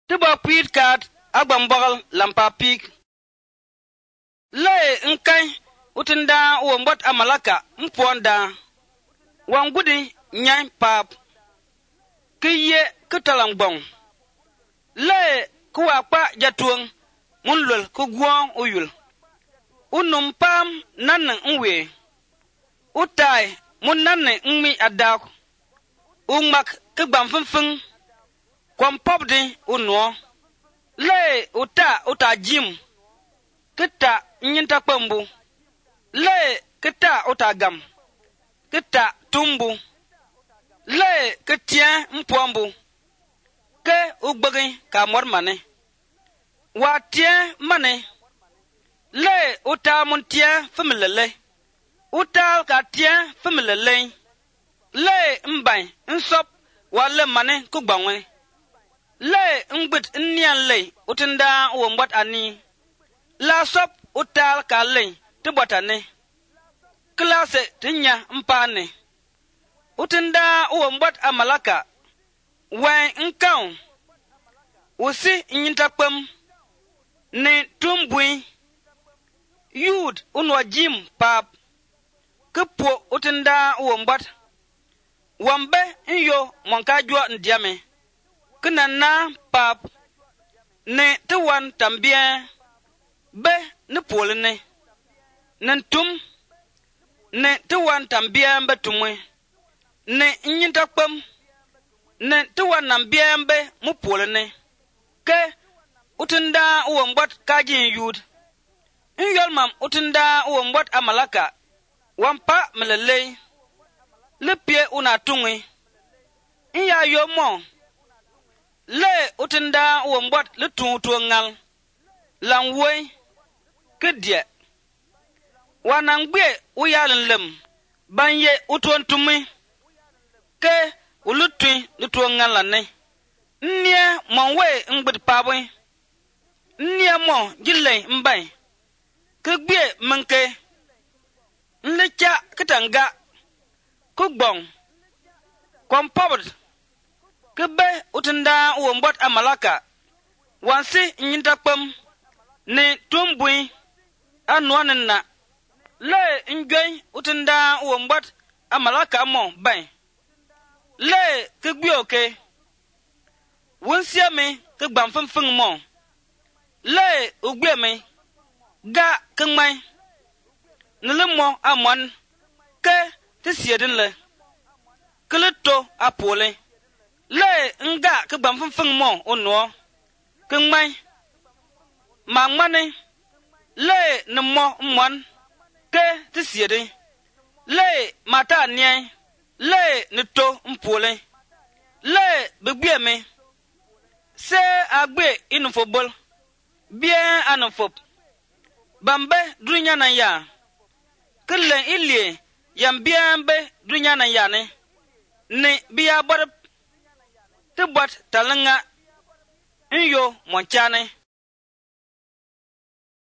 Tiba puit kat agbambogal lampa pik. Le nkai utinda uombot amalaka mponda. Wangudi nyai pap. Kiye kitalangbong. Le kuwa pa jatuang munlul kugwong uyul. Unum pam nanang unwe. Utai mun nanang unmi adak. Ungmak kigbam fung kwam popdi unwo. Le uta jim. Kita nyinta pambu. Le kita uta gam. Kita tumbu. Le kitien mpombu. Ke ugbagi ka mormane. Wa tien mane. Le uta mun tien familele. Uta ka tien familele. Le mbay nsop wa le mane kugbangwe. Le ngbit nnian le utinda uombot ani. La sop utal ka le tibotane. Klase tinya mpane. Utinda uombot amalaka. Wen nkaun. Usi nyintakpem. Ne tumbui. Yud unwa jim pap. Kipo utinda uombot. Wambe nyo mwankajwa ndiame. Kinana pap. Ne tuwan tambien. Be ne polene. Nentum. Ne tuwan tambien be tumwe. Ne nyintakpem. Ne tuwan nambien be mupolene. Ke utinda uombot kajin yud. Nyolmam utinda uombot amalaka. Wampa melele. Lepie unatungwe. Iya yomo. Le utinda uombot letungutuangal. Langwe. Kedye. Wanangbe uyalenlem. Banye utuantumi. Ke ulutui lutuangalane. Nye mwanwe ngbit pabwe. Nye mo jile mbay. Kegbe menke. Nlecha kitanga. Kugbong. Kwampabot. Kebe utinda uombot amalaka. Wansi nyintakpem. Ne tumbui. Anwanina. Le ngey utinda uombot amalaka mo bay. Le kegbe oke. Wunsia me kegbam fung mo. Le ugbe me. Ga kengmay. Nilimo amon. Ke tisiedin le. Keleto apole. Le nga kegbam fung mo onwo. Kengmay. Mangmane. Le nemo mon. Ke tisiedin. Le mata nye. Le nito mpole. Le begbe me. Se agbe inufobol. Bien anufop. Bambe dunya na ya. Kille ilie yam bien be dunya na ya ne. Ne biya bor. Tibot talanga. Nyo monchane.